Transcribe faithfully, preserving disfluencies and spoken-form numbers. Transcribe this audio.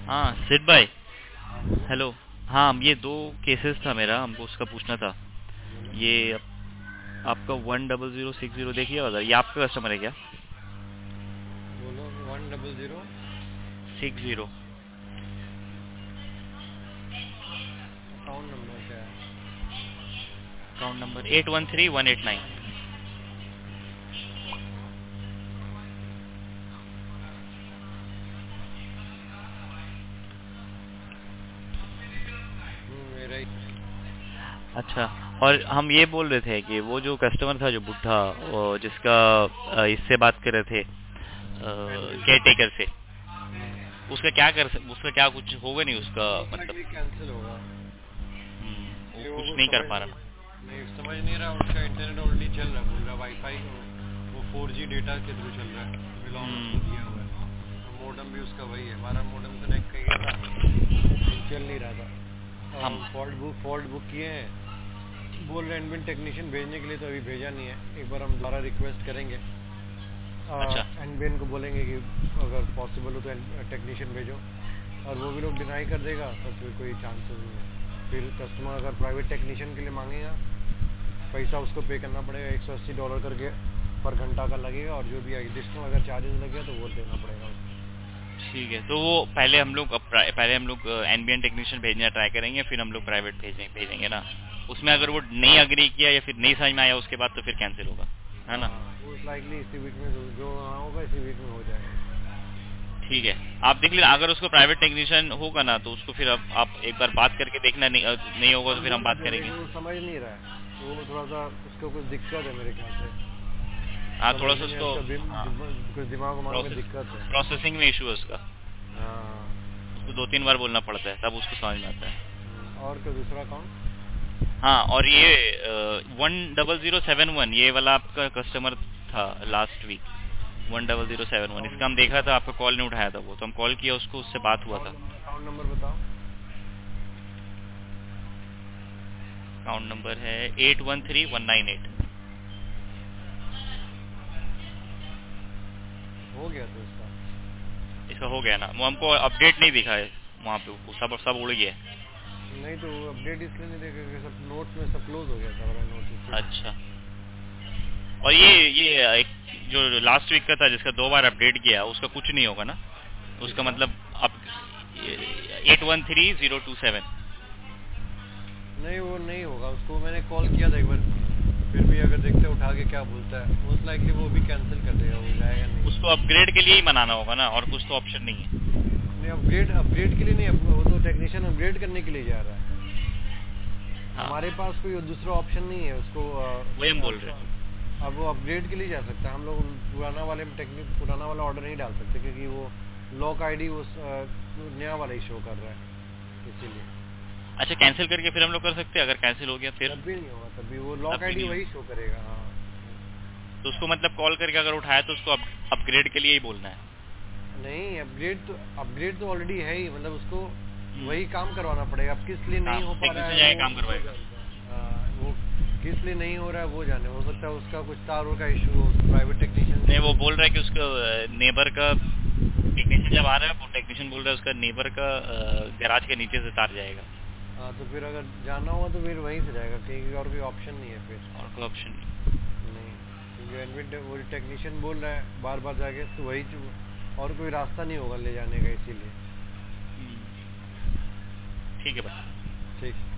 हाँ सिड भाई। हाँ बोलो। हेलो। हाँ ये दो केसेस था मेरा, हमको उसका पूछना था। बोलो ये आपका one double zero six zero देखिए उधर, ये आपका कस्टमर है क्या? बोलो one double zero six zero. Account number क्या है? Account number eight one three one eight nine. हम्म, मेरा ही। अच्छा। और हम ये बोल रहे थे कि वो जो कस्टमर था जो बुढ़ा, वो जिसका अ, इससे बात कर रहे थे एनविन। केयर टेकर से, हम्म, उसका क्या कर सक- उसका क्या कुछ होगा नहीं उसका मोस्ट मतलब? लाइकली कैंसिल होगा। हम्म, वो ये वो कुछ कुछ नहीं कर समझ पा रहा। नहीं समझ नहीं रहा। उसका इंटरनेट ऑलरेडी चल रहा है, बोल रहा वाईफाई वो फोर जी डेटा के थ्रू चल रहा है, बिलोंग उसको हम्म। दिया हुआ है। और मोडम भी उसका वही है, हमारा मोडम कनेक्ट किया था, चल नहीं रहा हम था। फॉल्ट बुक फॉल्ट बुक किए हैं, बोल रहे एनविन टेक्नीशियन भेजने के लिए, तो अभी भेजा नहीं है। एक बार हम दोबारा रिक्वेस्ट करेंगे, अच्छा एनविन को बोलेंगे कि अगर पॉसिबल हो तो टेक्नीशियन भेजो, और वो भी लोग डिनाई कर देगा तो फिर कोई चांसेस नहीं है। फिर कस्टमर अगर प्राइवेट टेक्नीशियन के लिए मांगेगा, पैसा उसको पे करना पड़ेगा, एक सौ अस्सी डॉलर करके पर घंटा का लगेगा, और जो भी एडिशनल अगर चार्जेस लगेगा तो वो देना पड़ेगा उसको। ठीक है, तो वो पहले हम लोग पहले हम लोग एनबीएन टेक्नीशियन भेजने ट्राई करेंगे, फिर हम लोग प्राइवेट भेजेंगे भेजेंगे ना। उसमें अगर वो नहीं अग्री किया या फिर नहीं समझ में आया उसके बाद तो फिर कैंसिल होगा, है ना? मोस्ट लाइकली इसी वीक में जो जो हाँ होगा इसी वीक में हो जाएगा। ठीक है, आप देख लेना। अगर उसको प्राइवेट टेक्नीशियन होगा ना तो उसको फिर अब आप एक बार बात करके देखना। नहीं, अ, नहीं होगा तो हम फिर हम बोल रहे बात थे करेंगे। लेकिन वो समझ नहीं रहा है, वो थोड़ा सा उसको कुछ दिक्कत है मेरे ख्याल से, हाँ थोड़ा सा समझने में उसको, उसका दिम, हाँ, दिम, कुछ दिमाग उमाग में प्रोसेस दिक्कत है। प्रोसेसिंग में इशू है उसका। हाँ। उसको दो तीन बार बोलना पड़ता है तब उसको समझ में आता है। हम्म, और क्या दूसरा अकाउंट? हाँ, और ये one double zero seven one ये वाला आपका कस्टमर था last week, one double zero seven one. Account इसका हम देखा था, आपका कॉल नहीं उठाया था वो, तो हम कॉल किया उसको, उससे बात हुआ था। अकाउंट नंबर अकाउंट नंबर बताओ। अकाउंट नंबर है eight one three one nine eight. हो गया तो इसका। इसका हो गया ना? वो हमको अपडेट नहीं दिखा है वहाँ पे, वो सब सब उड़ गया है। नहीं तो अपडेट इसलिए नहीं देगा कि सब नोट्स में सब क्लोज हो गया था, हमारा नोट इसीलिए। अच्छा। और ये ये एक जो लास्ट वीक का था जिसका दो बार अपडेट किया, उसका कुछ नहीं होगा ना? उसका किसका? मतलब अब eight one three zero two seven. नहीं वो नहीं होगा, उसको मैंने कॉल किया था एक बार, फिर भी अगर देखते उठा के क्या बोलता है, मोस्ट लाइकली वो भी कैंसिल कर देगा, वो जाएगा नहीं। उसको अपग्रेड के लिए ही मनाना होगा ना, और कुछ तो ऑप्शन नहीं है। नहीं अपग्रेड अपग्रेड के लिए नहीं, अब वो तो टेक्नीशियन अपग्रेड करने के लिए जा रहा है। हाँ हमारे पास कोई दूसरा ऑप्शन नहीं है उसको। अ, वही हम बोल अब रहे हैं। अब वो अपग्रेड के लिए जा सकता है। हम लोग पुराना वाले में टेक्निक पुराना वाला ऑर्डर नहीं डाल सकते, क्योंकि वो लॉक आईडी उस अ, नया वाला ही शो कर रहा है, इसीलिए। अच्छा, कैंसिल करके फिर हम लोग कर सकते हैं? अगर कैंसिल हो गया फिर? तब भी नहीं होगा, तब भी वो तब लॉक भी आईडी नहीं वही होगा। शो करेगा। हाँ। तो उसको मतलब कॉल करके अगर उठाया तो उसको अपग्रेड के लिए ही बोलना है? नहीं अपग्रेड तो अपग्रेड तो ऑलरेडी है ही, मतलब उसको हम्म, वही काम करवाना पड़ेगा। अब किस लिए नहीं हाँ, हो पा रहा टेक्नीशियन है जाके वो काम वो करवाएगा। जानता है। हाँ, वो किस लिए नहीं हो रहा है वो जाने। हो सकता है उसका कुछ तारों का इशू हो, प्राइवेट टेक्नीशियन नहीं, से वो कुछ। बोल रहा है कि उसका नेबर का टेक्नीशियन जब आ रहा है, वो टेक्नीशियन बोल रहा है उसका नेबर का गैराज के नीचे से तार जाएगा। हाँ तो फिर अगर जाना होगा तो फिर वहीं से जाएगा, कहीं और कोई ऑप्शन नहीं है फिर। और कोई ऑप्शन नहीं। नहीं, क्योंकि एनविन वो टेक्नीशियन बोल रहा है बार बार जाके, तो वही चु- और कोई रास्ता नहीं होगा ले जाने का, इसीलिए। हम्म, ठीक है भाई। ठीक।